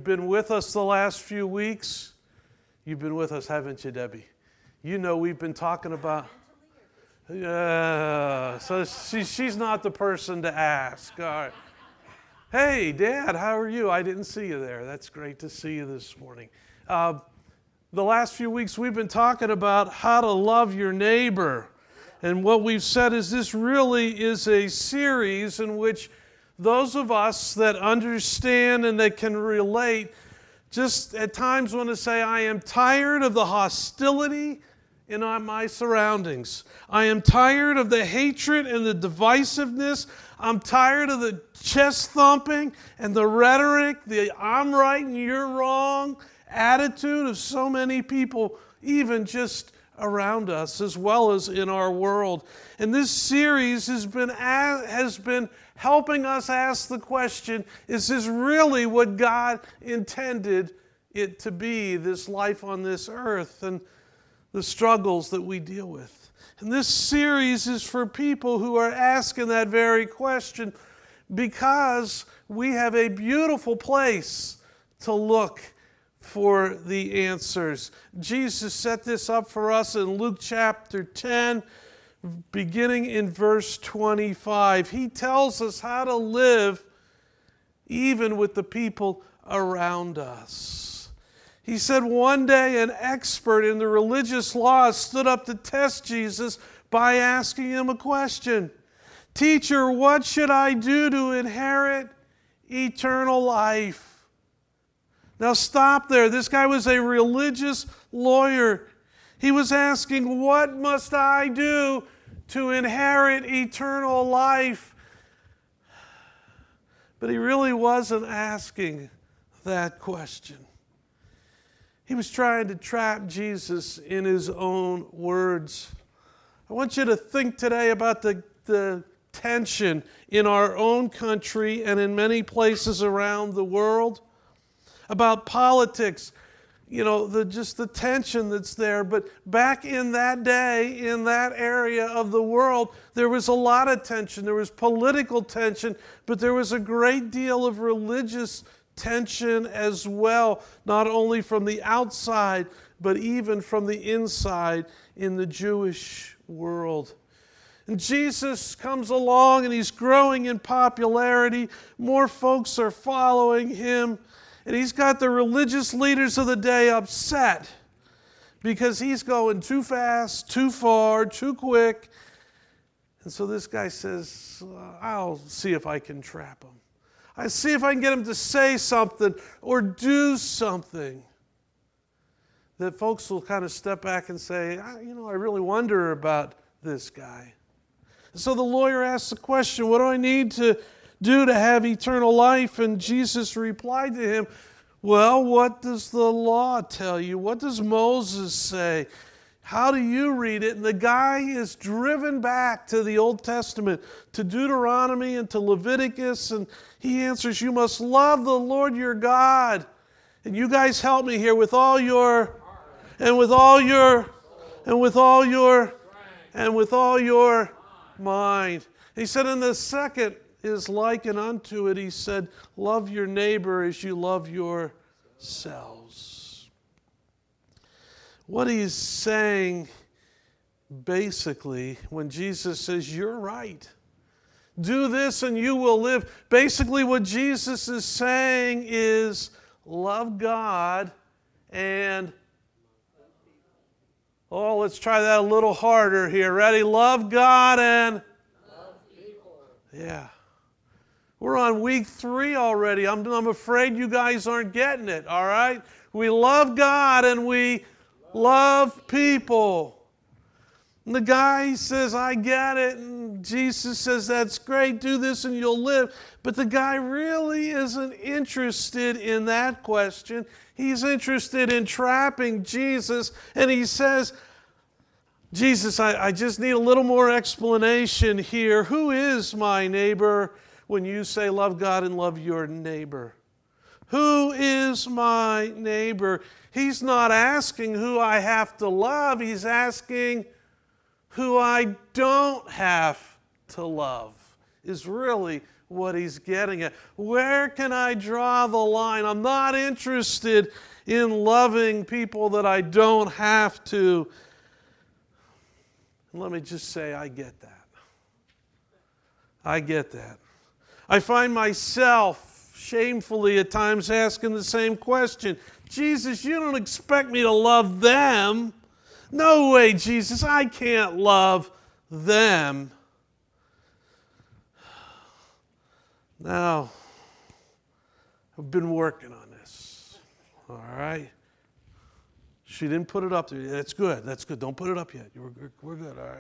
been with us the last few weeks, you've been with us, haven't you, Debbie? You know we've been talking about... Yeah, so she's not the person to ask. All right. Hey, Dad, how are you? I didn't see you there. That's great to see you this morning. The last few weeks we've been talking about how to love your neighbor. And what we've said is this really is a series in which those of us that understand and that can relate just at times want to say, I am tired of the hostility in my surroundings. I am tired of the hatred and the divisiveness. I'm tired of the chest thumping and the rhetoric, the I'm right and you're wrong attitude of so many people, even just around us as well as in our world. And this series has been helping us ask the question, is this really what God intended it to be, this life on this earth? And the struggles that we deal with. And this series is for people who are asking that very question because we have a beautiful place to look for the answers. Jesus set this up for us in Luke chapter 10, beginning in verse 25. He tells us how to live even with the people around us. He said one day an expert in the religious law stood up to test Jesus by asking him a question. Teacher, what should I do to inherit eternal life? Now stop there. This guy was a religious lawyer. He was asking, what must I do to inherit eternal life? But he really wasn't asking that question. He was trying to trap Jesus in his own words. I want you to think today about the tension in our own country and in many places around the world, about politics, just the tension that's there. But back in that day, in that area of the world, there was a lot of tension. There was political tension, but there was a great deal of religious tension as well, not only from the outside, but even from the inside in the Jewish world. And Jesus comes along and he's growing in popularity. More folks are following him. And he's got the religious leaders of the day upset because he's going too fast, too far, too quick. And so this guy says, I'll see if I can trap him. I see if I can get him to say something or do something that folks will kind of step back and say, I really wonder about this guy. So the lawyer asks the question, what do I need to do to have eternal life? And Jesus replied to him, well, what does the law tell you? What does Moses say? How do you read it? And the guy is driven back to the Old Testament, to Deuteronomy and to Leviticus, and he answers, you must love the Lord your God. And you guys help me here with all your, and with all your, and with all your, and with all your mind. He said, and the second is likened unto it. He said, love your neighbor as you love yourselves. What he's saying, basically, when Jesus says, you're right, do this and you will live. Basically, what Jesus is saying is, love God and, let's try that a little harder here. Ready? Love God and love people. Yeah. We're on week 3 already. I'm afraid you guys aren't getting it, all right? We love God and we love people. And the guy says, I get it. And Jesus says, that's great. Do this and you'll live. But the guy really isn't interested in that question. He's interested in trapping Jesus. And he says, Jesus, I just need a little more explanation here. Who is my neighbor when you say love God and love your neighbor? Who is my neighbor? He's not asking who I have to love. He's asking who I don't have to love, is really what he's getting at. Where can I draw the line? I'm not interested in loving people that I don't have to. And let me just say, I get that. I get that. I find myself shamefully at times asking the same question. Jesus, you don't expect me to love them. No way, Jesus, I can't love them. Now, I've been working on this. All right? She didn't put it up there. That's good. That's good. Don't put it up yet. We're good. All right.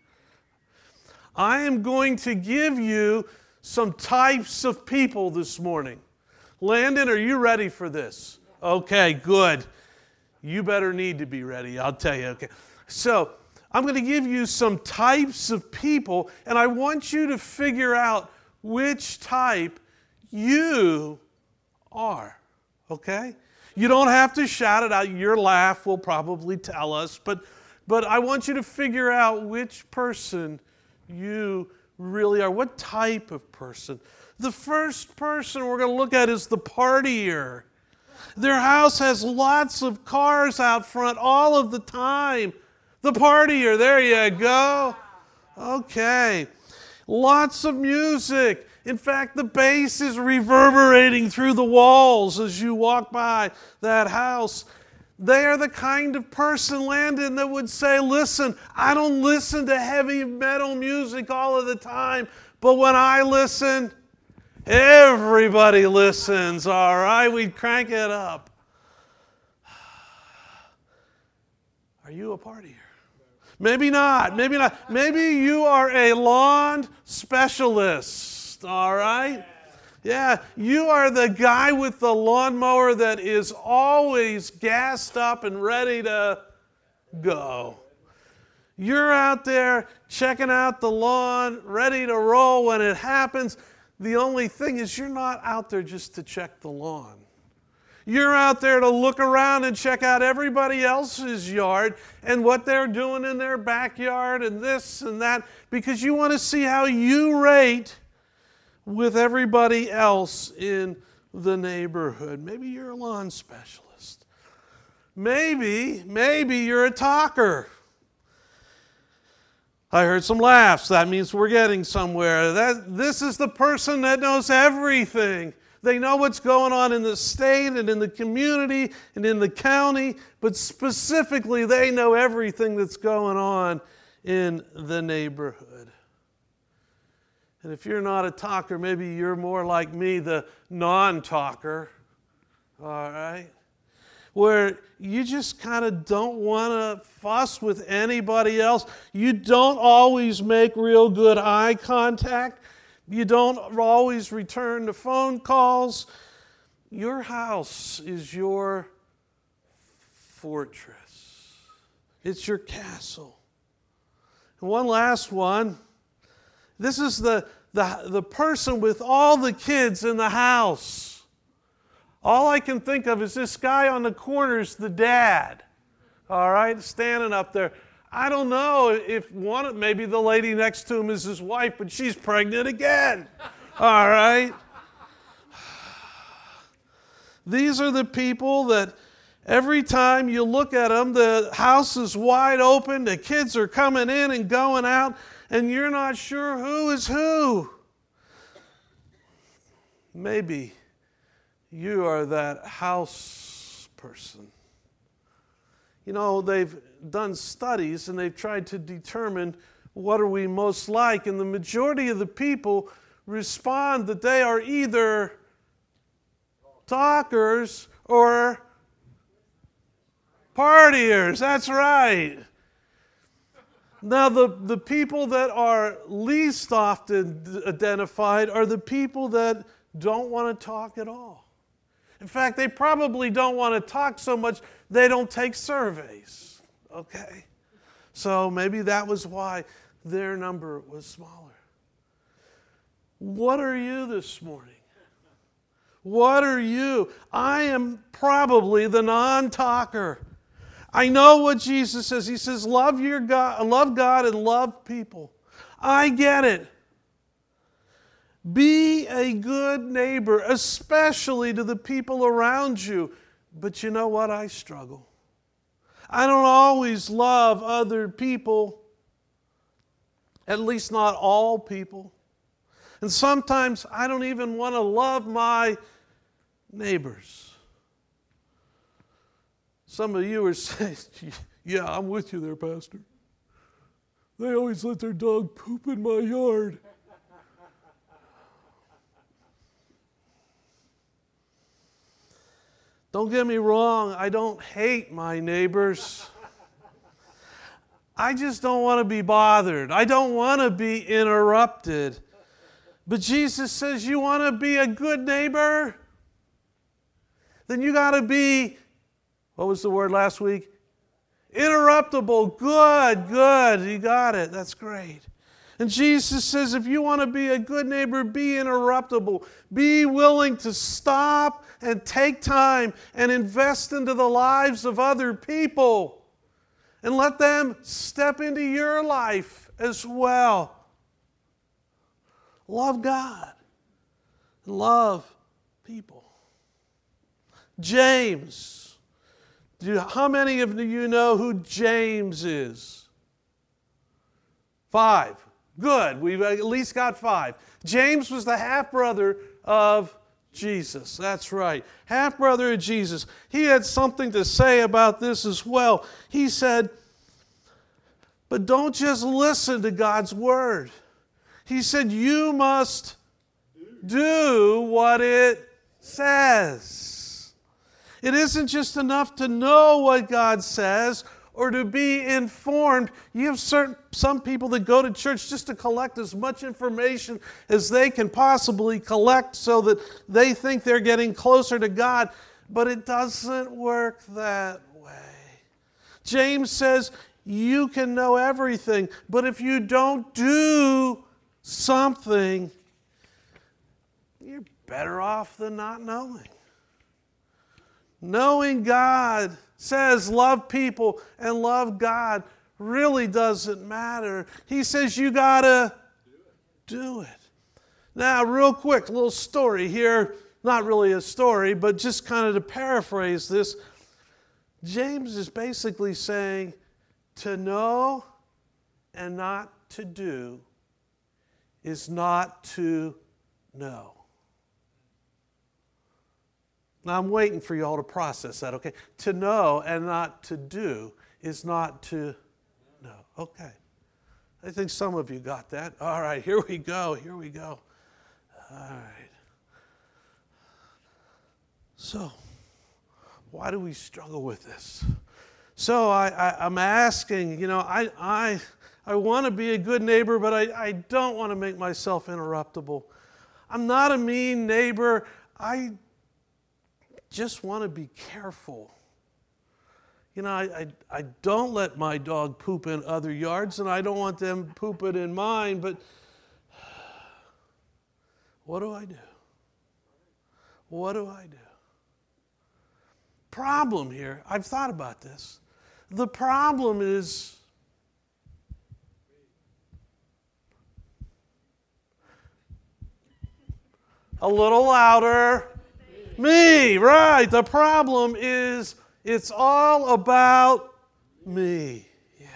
I am going to give you some types of people this morning. Landon, are you ready for this? Okay, good. You better need to be ready, I'll tell you. Okay. So, I'm going to give you some types of people, and I want you to figure out which type you are. Okay? You don't have to shout it out. Your laugh will probably tell us, but I want you to figure out which person you really are. What type of person? The first person we're going to look at is the partier. Their house has lots of cars out front all of the time. The partier, there you go. Okay. Lots of music. In fact, the bass is reverberating through the walls as you walk by that house. They are the kind of person, Landon, that would say, listen, I don't listen to heavy metal music all of the time, but when I listen, everybody listens, all right? We crank it up. Are you a partier? Maybe not. Maybe not. Maybe you are a lawn specialist, all right? Yeah, you are the guy with the lawnmower that is always gassed up and ready to go. You're out there checking out the lawn, ready to roll when it happens. The only thing is you're not out there just to check the lawn. You're out there to look around and check out everybody else's yard and what they're doing in their backyard and this and that because you want to see how you rate with everybody else in the neighborhood. Maybe you're a lawn specialist. Maybe you're a talker. I heard some laughs. That means we're getting somewhere. This is the person that knows everything. They know what's going on in the state and in the community and in the county, but specifically they know everything that's going on in the neighborhood. And if you're not a talker, maybe you're more like me, the non-talker, all right? Where you just kind of don't want to fuss with anybody else. You don't always make real good eye contact. You don't always return the phone calls. Your house is your fortress. It's your castle. And one last one. This is the person with all the kids in the house. All I can think of is this guy on the corner is the dad. All right, standing up there. I don't know if maybe the lady next to him is his wife, but she's pregnant again. All right. These are the people that every time you look at them, the house is wide open, the kids are coming in and going out, and you're not sure who is who. Maybe you are that house person. You know, they've done studies and they've tried to determine what are we most like, and the majority of the people respond that they are either talkers or partiers. That's right. Now, the people that are least often identified are the people that don't want to talk at all. In fact, they probably don't want to talk so much, they don't take surveys. Okay? So maybe that was why their number was smaller. What are you this morning? What are you? I am probably the non-talker. I know what Jesus says. He says, love God and love people. I get it. Be a good neighbor, especially to the people around you. But you know what? I struggle. I don't always love other people, at least not all people. And sometimes I don't even want to love my neighbors. Some of you are saying, yeah, I'm with you there, Pastor. They always let their dog poop in my yard. Don't get me wrong, I don't hate my neighbors. I just don't want to be bothered. I don't want to be interrupted. But Jesus says, you want to be a good neighbor? Then you got to be, what was the word last week? Interruptible. Good. You got it. That's great. And Jesus says, if you want to be a good neighbor, be interruptible. Be willing to stop and take time and invest into the lives of other people. And let them step into your life as well. Love God. And love people. James. How many of you know who James is? 5. Good. We've at least got 5. James was the half-brother of Jesus. That's right. Half-brother of Jesus. He had something to say about this as well. He said, but don't just listen to God's word. He said, you must do what it says. It isn't just enough to know what God says or to be informed. You have some people that go to church just to collect as much information as they can possibly collect so that they think they're getting closer to God. But it doesn't work that way. James says you can know everything, but if you don't do something, you're better off than not knowing. Knowing God says love people and love God really doesn't matter. He says you got to do it. Now, real quick, a little story here. Not really a story, but just kind of to paraphrase this. James is basically saying to know and not to do is not to know. Now, I'm waiting for you all to process that, okay? To know and not to do is not to know. Okay. I think some of you got that. All right, here we go. All right. So, why do we struggle with this? So, I'm asking, I want to be a good neighbor, but I don't want to make myself interruptible. I'm not a mean neighbor. I just want to be careful. I don't let my dog poop in other yards, and I don't want them pooping in mine, but what do I do? What do I do? Problem here, I've thought about this. The problem is a little louder. Me, right. The problem is it's all about me. Yeah.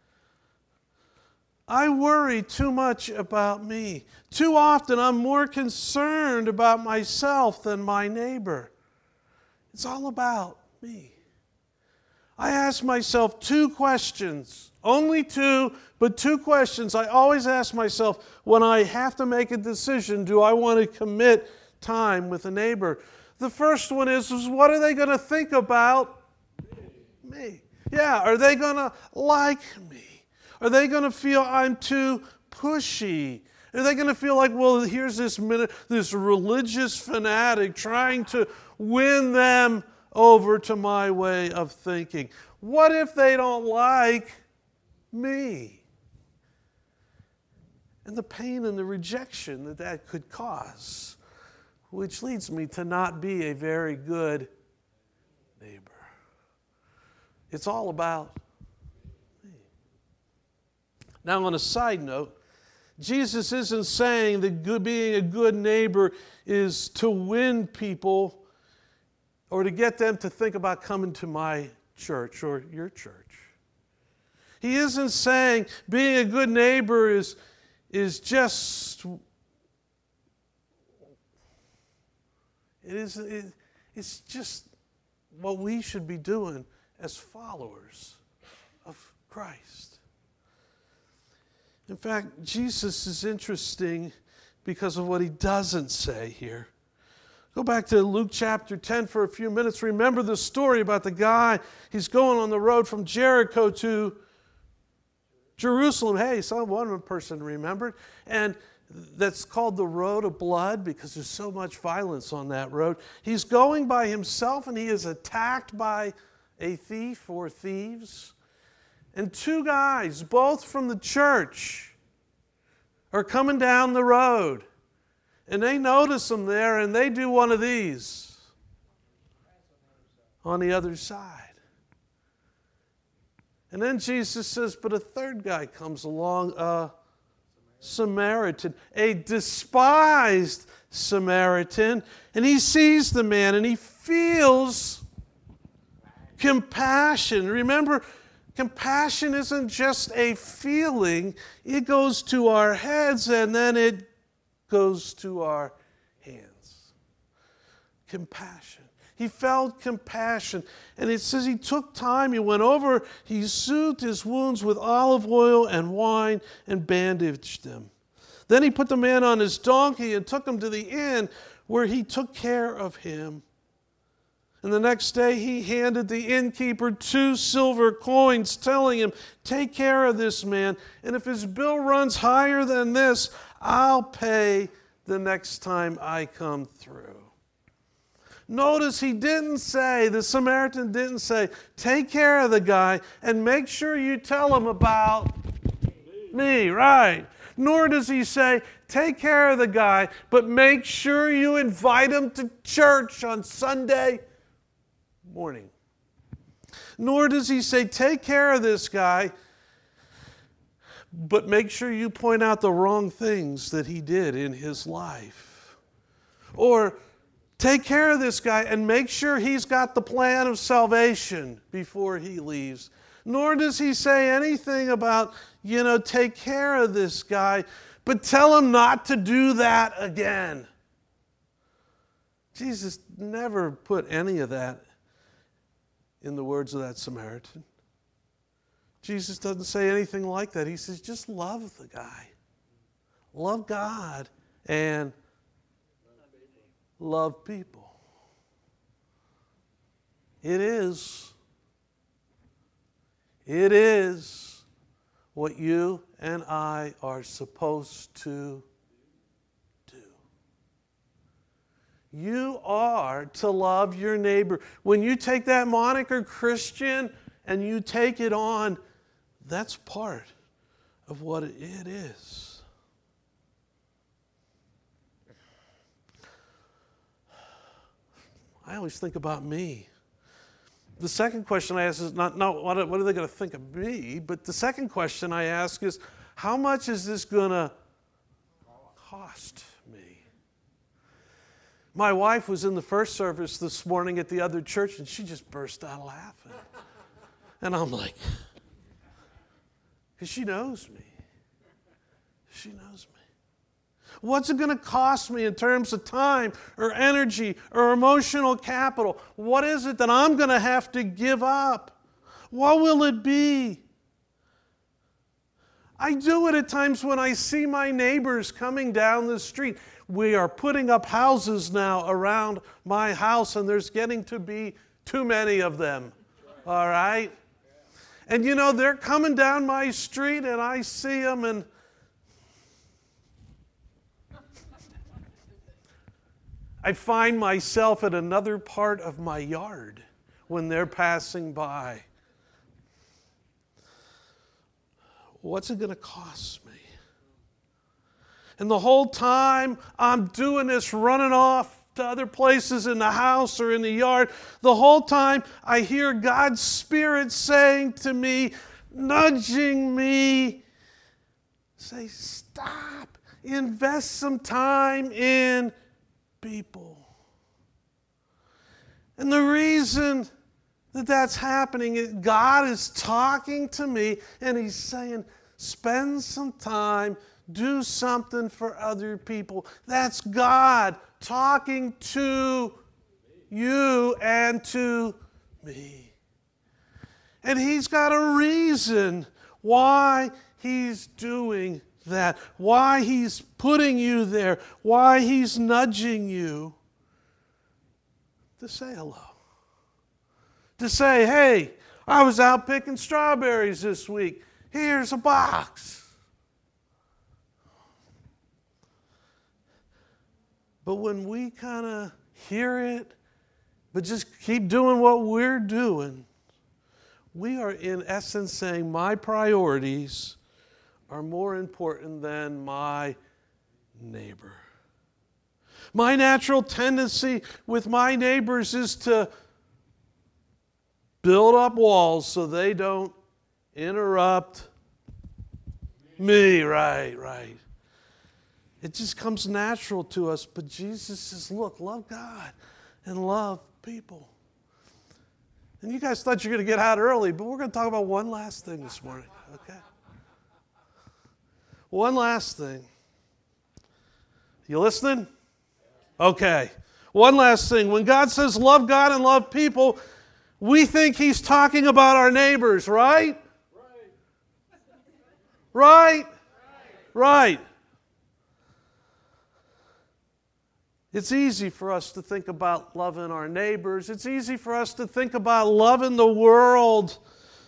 I worry too much about me. Too often I'm more concerned about myself than my neighbor. It's all about me. I ask myself 2 questions. Only 2, but 2 questions I always ask myself when I have to make a decision. Do I want to commit time with a neighbor? The first one is what are they going to think about me? Yeah, are they going to like me? Are they going to feel I'm too pushy? Are they going to feel like, well, here's this religious fanatic trying to win them over to my way of thinking? What if they don't like me? And the pain and the rejection that could cause, which leads me to not be a very good neighbor. It's all about me. Now, on a side note, Jesus isn't saying that being a good neighbor is to win people or to get them to think about coming to my church or your church. He isn't saying being a good neighbor is just... It's just what we should be doing as followers of Christ. In fact, Jesus is interesting because of what he doesn't say here. Go back to Luke chapter 10 for a few minutes. Remember the story about the guy. He's going on the road from Jericho to Jerusalem. Hey, one person remembered. And that's called the Road of Blood because there's so much violence on that road. He's going by himself and he is attacked by a thief or thieves. And two guys, both from the church, are coming down the road. And they notice him there and they do one of these on the other side. And then Jesus says, but a third guy comes along, a Samaritan, a despised Samaritan, and he sees the man and he feels compassion. Remember, compassion isn't just a feeling, it goes to our heads and then it goes to our hands. Compassion. He felt compassion. And it says he took time, he went over, he soothed his wounds with olive oil and wine and bandaged them. Then he put the man on his donkey and took him to the inn where he took care of him. And the next day he handed the innkeeper 2 silver coins, telling him, take care of this man, and if his bill runs higher than this, I'll pay the next time I come through. Notice the Samaritan didn't say, take care of the guy and make sure you tell him about me, right? Nor does he say, take care of the guy, but make sure you invite him to church on Sunday morning. Nor does he say, take care of this guy, but make sure you point out the wrong things that he did in his life. Or take care of this guy and make sure he's got the plan of salvation before he leaves. Nor does he say anything about, take care of this guy, but tell him not to do that again. Jesus never put any of that in the words of that Samaritan. Jesus doesn't say anything like that. He says, just love the guy. Love God and love people. It is what you and I are supposed to do. You are to love your neighbor. When you take that moniker Christian and you take it on, that's part of what it is. I always think about me. The second question I ask is not what are they going to think of me, but the second question I ask is, how much is this going to cost me? My wife was in the first service this morning at the other church, and she just burst out laughing. And I'm like, because she knows me. She knows me. What's it going to cost me in terms of time or energy or emotional capital? What is it that I'm going to have to give up? What will it be? I do it at times when I see my neighbors coming down the street. We are putting up houses now around my house, and there's getting to be too many of them. All right? And they're coming down my street, and I see them, and I find myself at another part of my yard when they're passing by. What's it going to cost me? And the whole time I'm doing this, running off to other places in the house or in the yard, the whole time I hear God's Spirit saying to me, nudging me, say, stop. Invest some time in people. And the reason that that's happening is God is talking to me and He's saying, spend some time, do something for other people. That's God talking to you and to me. And He's got a reason why He's doing that, why He's putting you there, why He's nudging you to say hello. To say, hey, I was out picking strawberries this week. Here's a box. But when we kind of hear it, but just keep doing what we're doing, we are in essence saying my priorities are more important than my neighbor. My natural tendency with my neighbors is to build up walls so they don't interrupt me. Right. It just comes natural to us. But Jesus says, look, love God and love people. And you guys thought you were going to get out early, but we're going to talk about one last thing this morning, okay? One last thing. You listening? Okay. One last thing. When God says love God and love people, we think He's talking about our neighbors, right? Right. It's easy for us to think about loving our neighbors. It's easy for us to think about loving the world.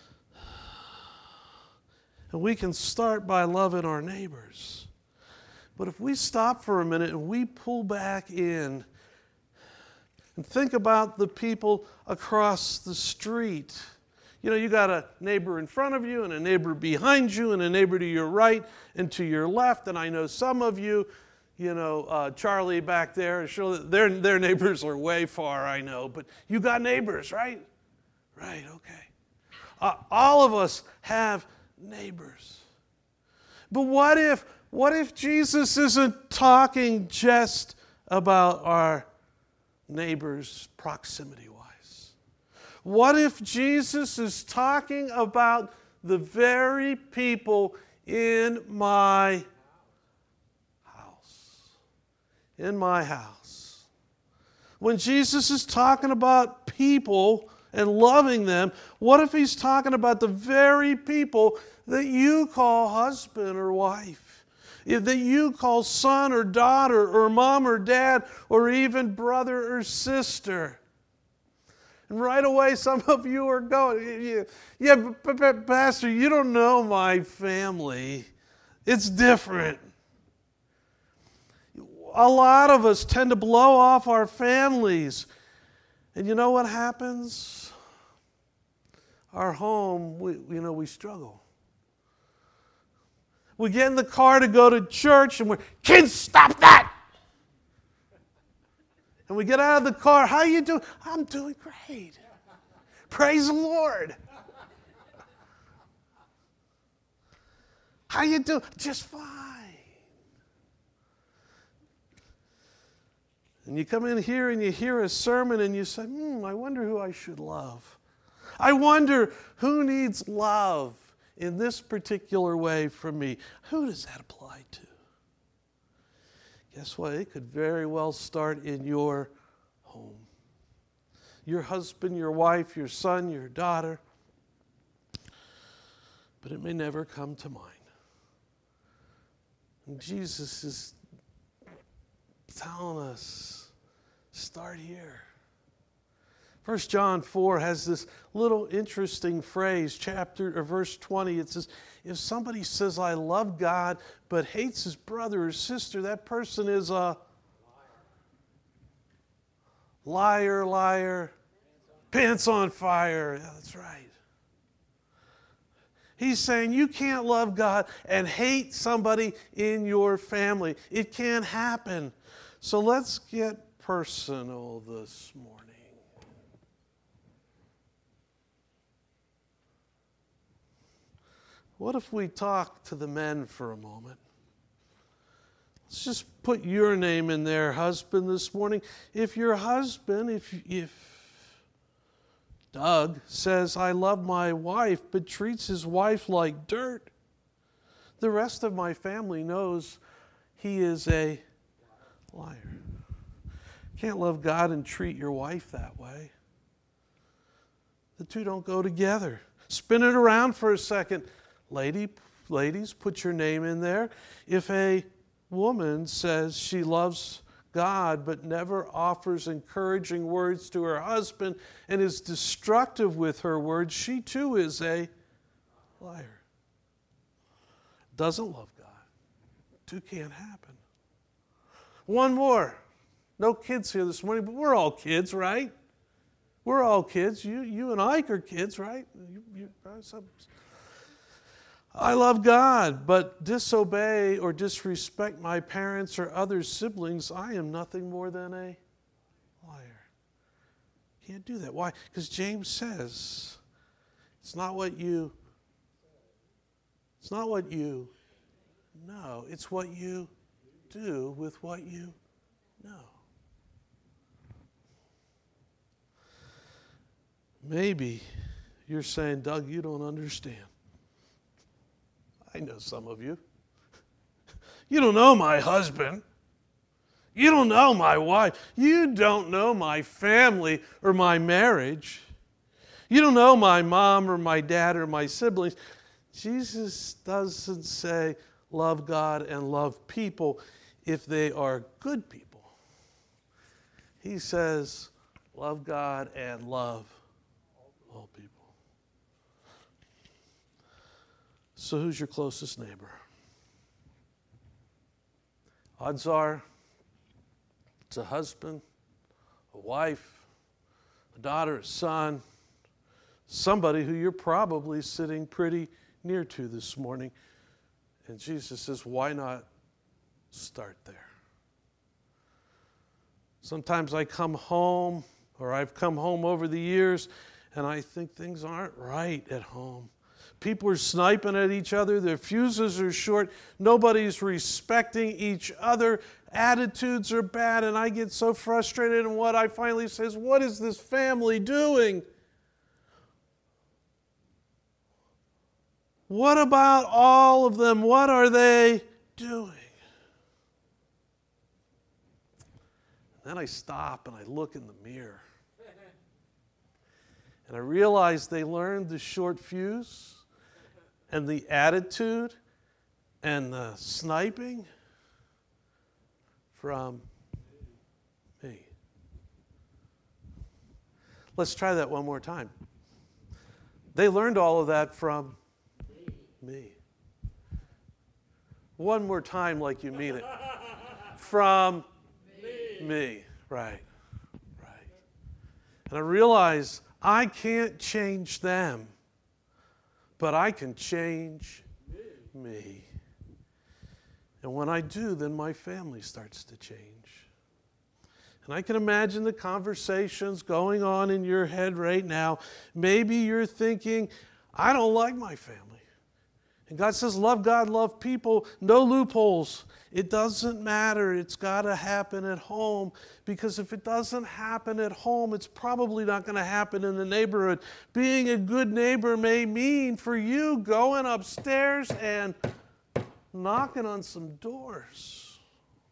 And we can start by loving our neighbors. But if we stop for a minute and we pull back in and think about the people across the street. You know, you got a neighbor in front of you and a neighbor behind you and a neighbor to your right and to your left. And I know some of you, Charlie back there, sure their neighbors are way far, I know. But you got neighbors, right? Right, okay. All of us have neighbors. But what if Jesus isn't talking just about our neighbors proximity-wise? What if Jesus is talking about the very people in my house? In my house. When Jesus is talking about people and loving them, what if He's talking about the very people that you call husband or wife? That you call son or daughter or mom or dad or even brother or sister? And right away, some of you are going, yeah, but Pastor, you don't know my family. It's different. A lot of us tend to blow off our families. And you know what happens? Our home, we struggle. We get in the car to go to church and we're, kids, stop that! And we get out of the car, how you doing? I'm doing great. Praise the Lord. How you doing? Just fine. And you come in here and you hear a sermon and you say, I wonder who I should love. I wonder who needs love in this particular way from me. Who does that apply to? Guess what? It could very well start in your home. Your husband, your wife, your son, your daughter. But it may never come to mind. And Jesus is telling us, start here. 1 John 4 has this little interesting phrase, verse 20. It says, if somebody says, I love God, but hates his brother or sister, that person is a liar, pants on fire. Yeah, that's right. He's saying you can't love God and hate somebody in your family. It can't happen. So let's get personal this morning. What if we talk to the men for a moment? Let's just put your name in there, husband, this morning. If your husband, if Doug says, I love my wife, but treats his wife like dirt, the rest of my family knows he is a liar. Can't love God and treat your wife that way. The two don't go together. Spin it around for a second. Ladies, put your name in there. If a woman says she loves God but never offers encouraging words to her husband and is destructive with her words, she too is a liar. Doesn't love God. Two can't happen. One more. No kids here this morning, but we're all kids, right? We're all kids. You and Ike are kids, right? I love God, but disobey or disrespect my parents or other siblings, I am nothing more than a liar. Can't do that. Why? Because James says, it's not what you know, it's what you do with what you know. Maybe you're saying, Doug, you don't understand. I know some of you. You don't know my husband. You don't know my wife. You don't know my family or my marriage. You don't know my mom or my dad or my siblings. Jesus doesn't say love God and love people if they are good people. He says love God and love all people. So who's your closest neighbor? Odds are it's a husband, a wife, a daughter, a son, somebody who you're probably sitting pretty near to this morning. And Jesus says, why not start there? Sometimes I come home, or I've come home over the years, and I think things aren't right at home. People are sniping at each other. Their fuses are short. Nobody's respecting each other. Attitudes are bad, and I get so frustrated. And what I finally say is, what is this family doing? What about all of them? What are they doing? Then I stop and I look in the mirror. And I realize they learned the short fuse and the attitude and the sniping from me. Let's try that one more time. They learned all of that from me. One more time like you mean it. From me. Right. And I realize I can't change them, but I can change me. And when I do, then my family starts to change. And I can imagine the conversations going on in your head right now. Maybe you're thinking, I don't like my family. And God says, love God, love people, no loopholes. It doesn't matter. It's got to happen at home, because if it doesn't happen at home, it's probably not going to happen in the neighborhood. Being a good neighbor may mean for you going upstairs and knocking on some doors.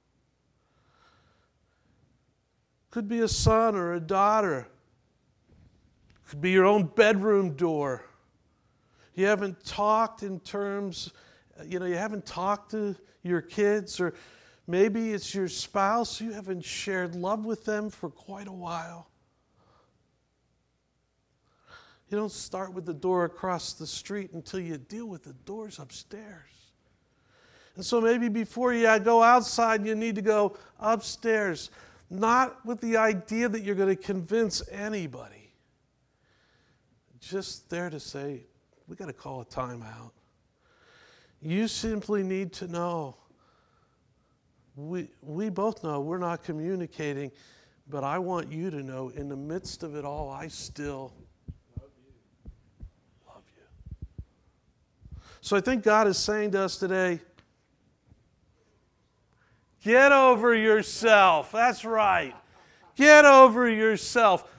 Could be a son or a daughter. Could be your own bedroom door. You haven't talked in terms, you haven't talked to your kids, or maybe it's your spouse. You haven't shared love with them for quite a while. You don't start with the door across the street until you deal with the doors upstairs. And so maybe before you go outside, you need to go upstairs, not with the idea that you're going to convince anybody. Just there to say, we got to call a timeout. You simply need to know. We both know we're not communicating, but I want you to know in the midst of it all, I still love you. So I think God is saying to us today, get over yourself. That's right. Get over yourself.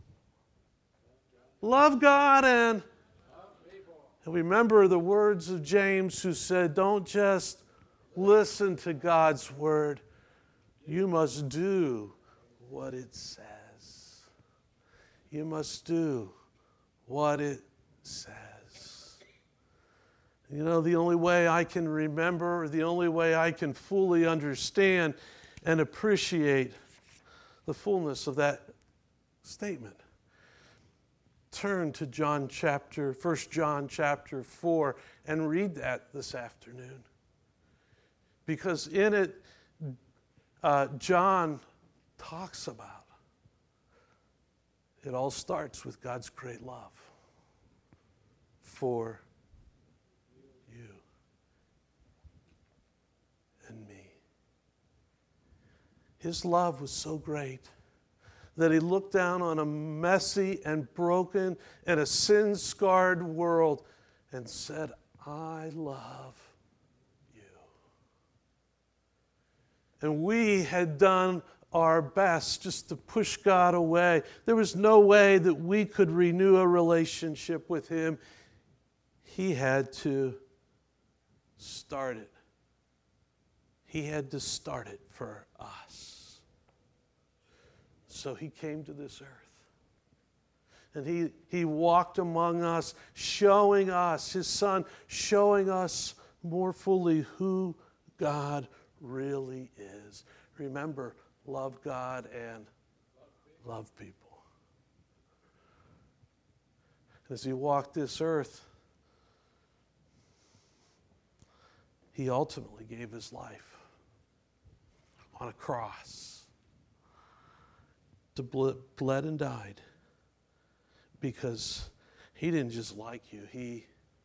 Love God and remember the words of James, who said, don't just listen to God's word. You must do what it says. You must do what it says. You know, the only way I can remember, the only way I can fully understand and appreciate the fullness of that statement. Turn to 1 John chapter 4 and read that this afternoon. Because in it, John talks about it all starts with God's great love for you and me. His love was so great that he looked down on a messy and broken and a sin-scarred world and said, I love you. And we had done our best just to push God away. There was no way that we could renew a relationship with him. He had to start it. He had to start it for us. So he came to this earth. And he walked among us, showing us, his son, showing us more fully who God really is. Remember, love God and love people. As he walked this earth, he ultimately gave his life on a cross, to bled and died, because he didn't just like you, he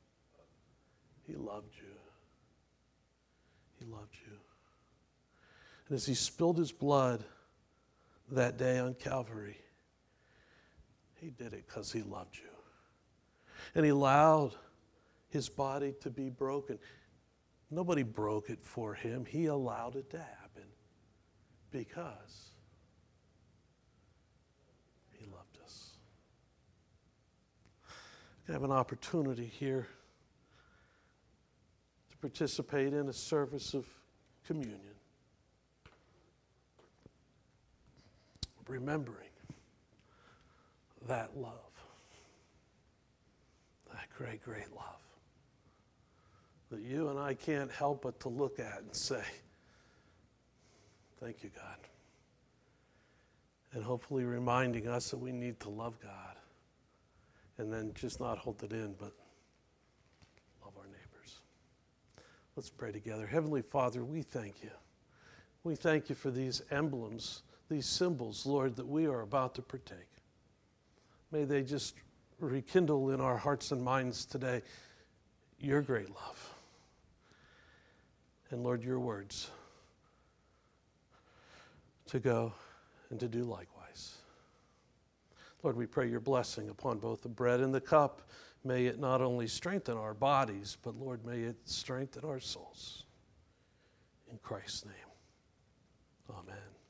loved you. He loved you. And as he spilled his blood that day on Calvary, he did it because he loved you. And he allowed his body to be broken. Nobody broke it for him. He allowed it to happen because he loved us. I have an opportunity here to participate in a service of communion. Remembering that love, that great, great love that you and I can't help but to look at and say, thank you, God. And hopefully reminding us that we need to love God and then just not hold it in, but love our neighbors. Let's pray together. Heavenly Father, we thank you. We thank you for these emblems, these symbols, Lord, that we are about to partake. May they just rekindle in our hearts and minds today your great love. And Lord, your words to go and to do likewise. Lord, we pray your blessing upon both the bread and the cup. May it not only strengthen our bodies, but Lord, may it strengthen our souls. In Christ's name, amen.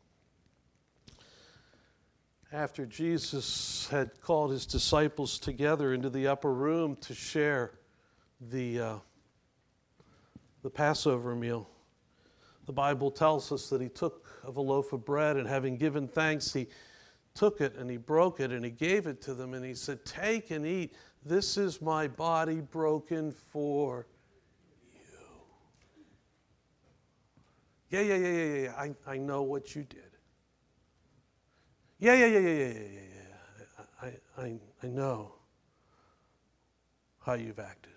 After Jesus had called his disciples together into the upper room to share the Passover meal, the Bible tells us that he took of a loaf of bread, and having given thanks, he took it and he broke it and he gave it to them, and he said, take and eat. This is my body broken for you. Yeah. I know what you did. Yeah. I know how you've acted.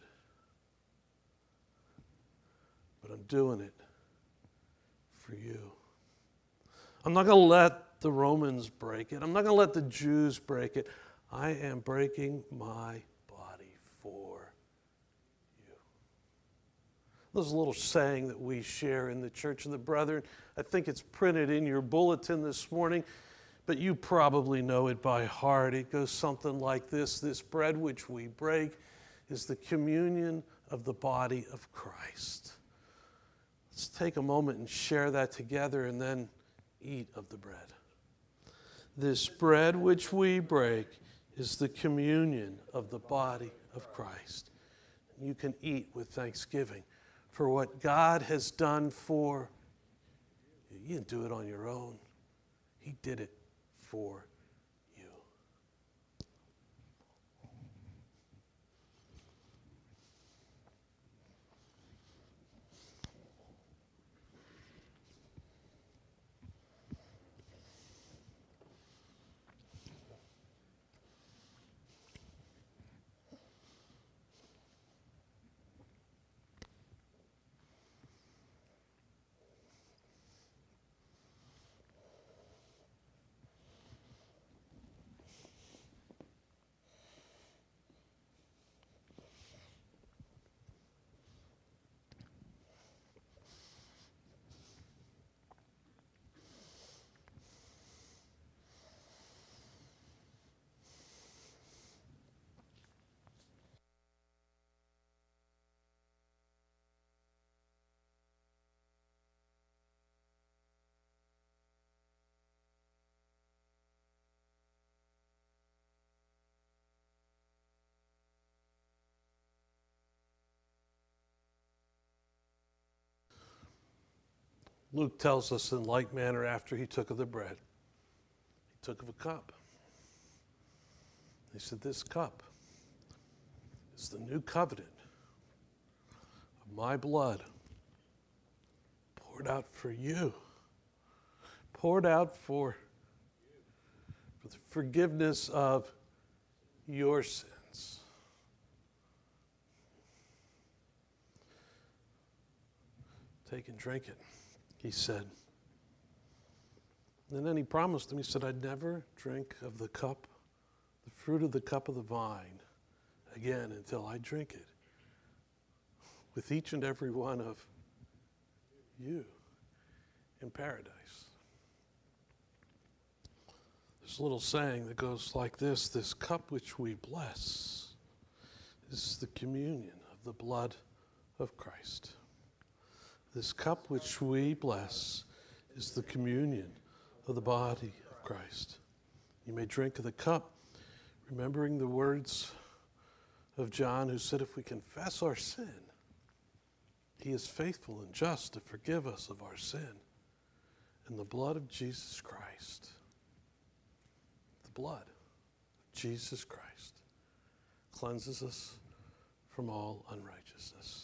But I'm doing it for you. I'm not going to let the Romans break it. I'm not going to let the Jews break it. I am breaking my body for you. There's a little saying that we share in the Church of the Brethren. I think it's printed in your bulletin this morning, but you probably know it by heart. It goes something like this: this bread which we break is the communion of the body of Christ. Let's take a moment and share that together and then eat of the bread. This bread which we break is the communion of the body of Christ. You can eat with thanksgiving for what God has done for you. You didn't do it on your own. He did it for you. Luke tells us in like manner after he took of the bread, he took of a cup. He said, this cup is the new covenant of my blood poured out for you, poured out for the forgiveness of your sins. Take and drink it, he said. And then he promised him, he said, I'd never drink of the cup, the fruit of the cup of the vine again until I drink it with each and every one of you in paradise. There's a little saying that goes like this cup which we bless is the communion of the blood of Christ. This cup which we bless is the communion of the body of Christ. You may drink of the cup, remembering the words of John, who said, if we confess our sin, he is faithful and just to forgive us of our sin. And the blood of Jesus Christ, the blood of Jesus Christ, cleanses us from all unrighteousness.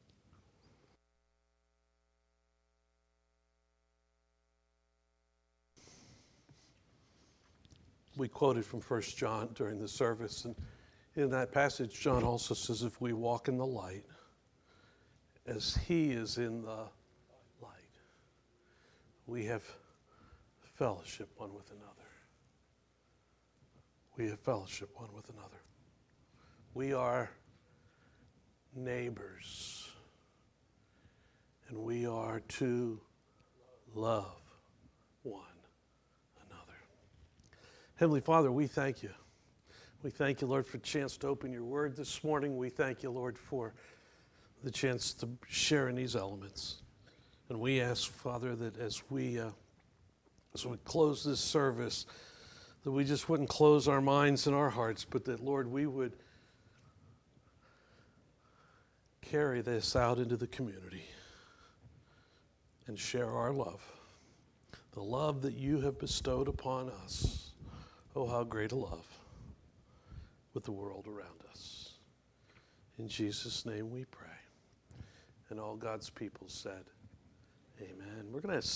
We quoted from 1 John during the service, and in that passage, John also says, if we walk in the light, as he is in the light, we have fellowship one with another. We have fellowship one with another. We are neighbors, and we are to love one. Heavenly Father, we thank you. We thank you, Lord, for the chance to open your word this morning. We thank you, Lord, for the chance to share in these elements. And we ask, Father, that as we close this service, that we just wouldn't close our minds and our hearts, but that, Lord, we would carry this out into the community and share our love, the love that you have bestowed upon us. Oh, how great a love with the world around us. In Jesus' name we pray. And all God's people said, amen. We're going to